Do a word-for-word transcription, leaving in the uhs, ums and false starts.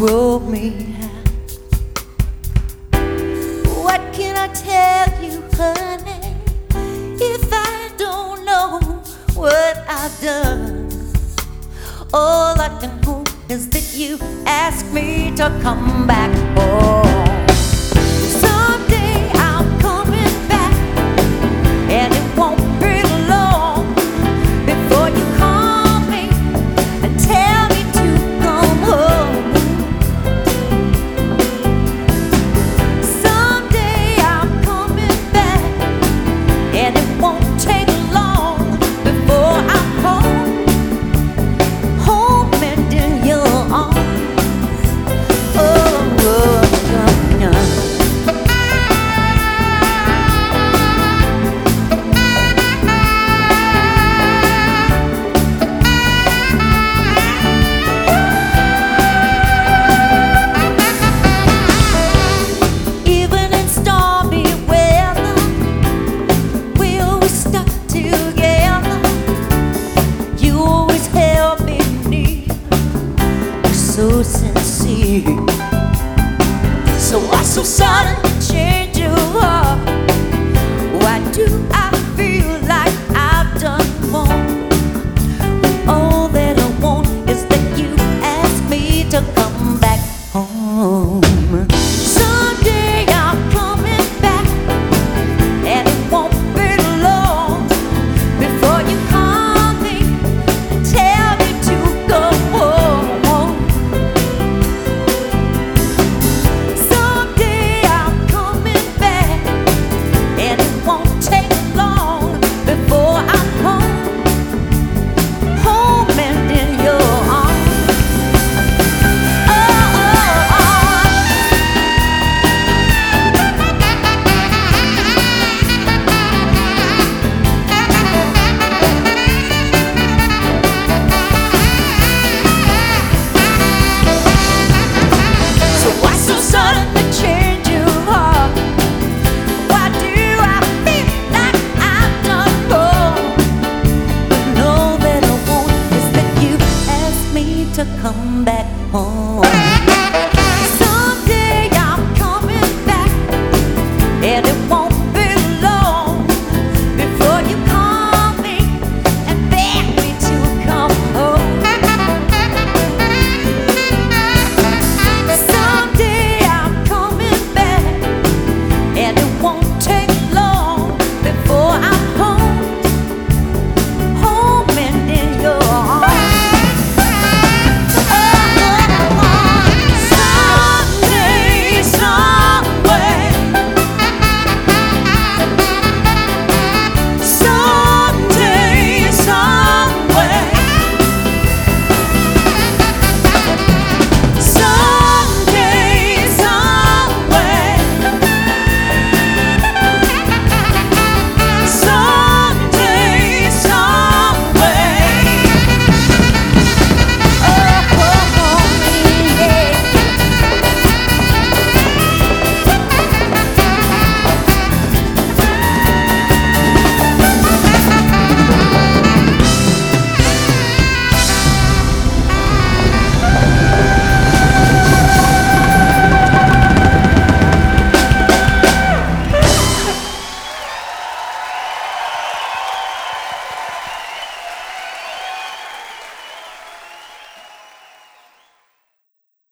throw me out. What can I tell you, honey, if I don't know what I've done? All I can hope is that you ask me to come back home. Someday I'm coming back, and it won't be long before you call me and tell me to come home. Someday I'm coming back, and it won't take long before I'm home, home and in your arms. Oh, oh, yeah, yeah. So sincere. So why so sudden change your heart? Why do I feel like I've done wrong? When all that I want is that you ask me to come back home. Someday I'm coming back, and it won't be long before you call me and tell me to go home. To come back home.